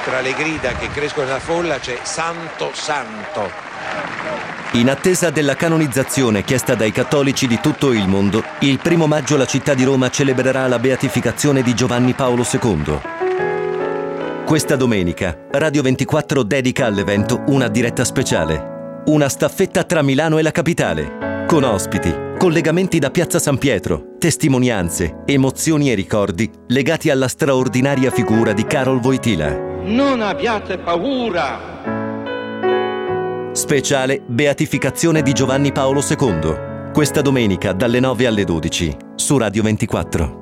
Tra le grida che crescono nella folla c'è Santo Santo. In attesa della canonizzazione chiesta dai cattolici di tutto il mondo, il 1° maggio la città di Roma celebrerà la beatificazione di Giovanni Paolo II. Questa domenica, Radio 24 dedica all'evento una diretta speciale. Una staffetta tra Milano e la capitale, con ospiti, collegamenti da Piazza San Pietro, testimonianze, emozioni e ricordi legati alla straordinaria figura di Karol Wojtyła. Non abbiate paura! Speciale Beatificazione di Giovanni Paolo II. Questa domenica dalle 9 alle 12 su Radio 24.